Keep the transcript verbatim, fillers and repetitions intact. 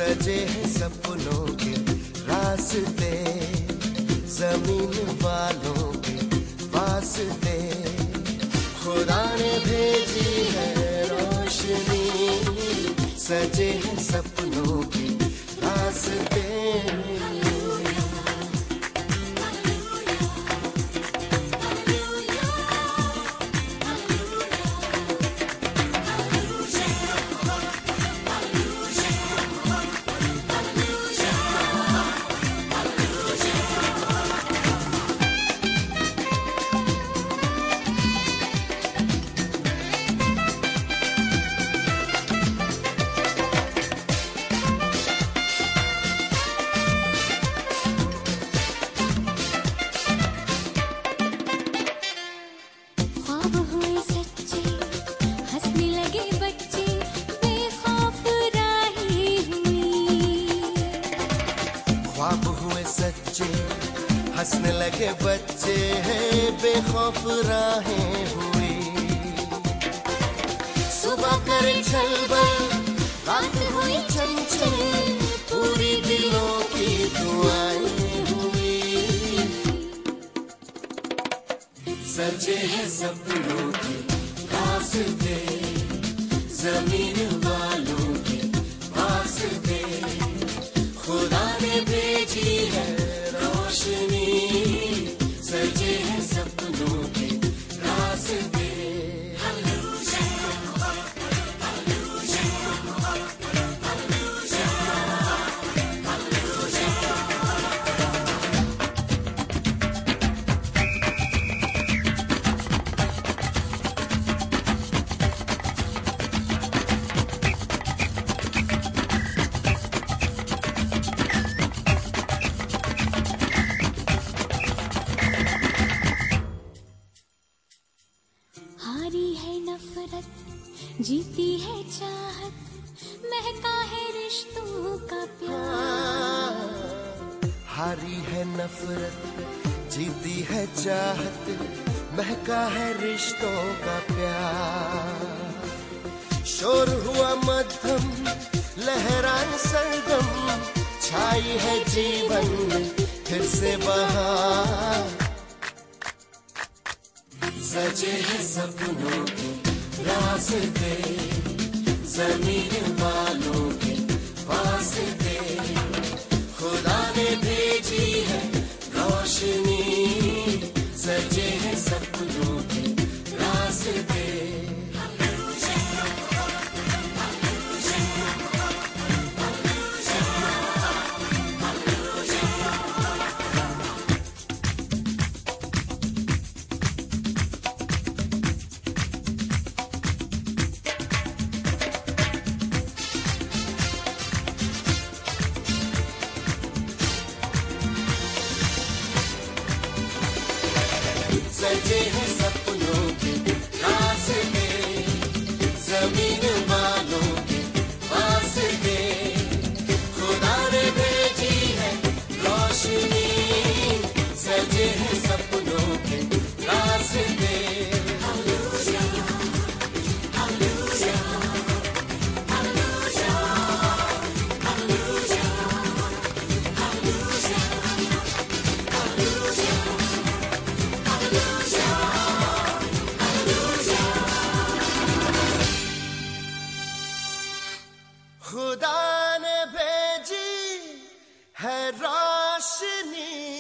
सजे हैं सपनों के रास्ते, जमीन वालों के वास्ते, खुदा ने भेजी है रोशनी, सजे हैं सपनों के रास्ते। हंसने लगे बच्चे हैं बेखौफ राहें हुई, सुबह करे छलबल रात हुई चंचल, पूरी दिलों की दुआएं हुई, सजे हैं सपनों के रास्ते, जमीन वालों के वास्ते, खुदा ने भेजी है रोशनी, सजे हैं सपनों के रास्ते। जीती है चाहत, महका है रिश्तों का प्यार, हारी है नफरत, जीती है चाहत, महका है रिश्तों का प्यार, शोर हुआ मध्यम, लहराए सरगम, छाई है जीवन फिर से बहार, सजे हैं सपनों के रास्ते, जमीन वालों के वास्ते, खुदा ने भेजी है रोशनी, सजे हैं सपनों के रास्ते। सजे हैं सपनों के रास्ते, जमीन वालों के वास्ते, खुदा ने भेजी है रोशनी, सजे हैं सपनों के रास्ते। खुदा ने भेजी है रोशनी,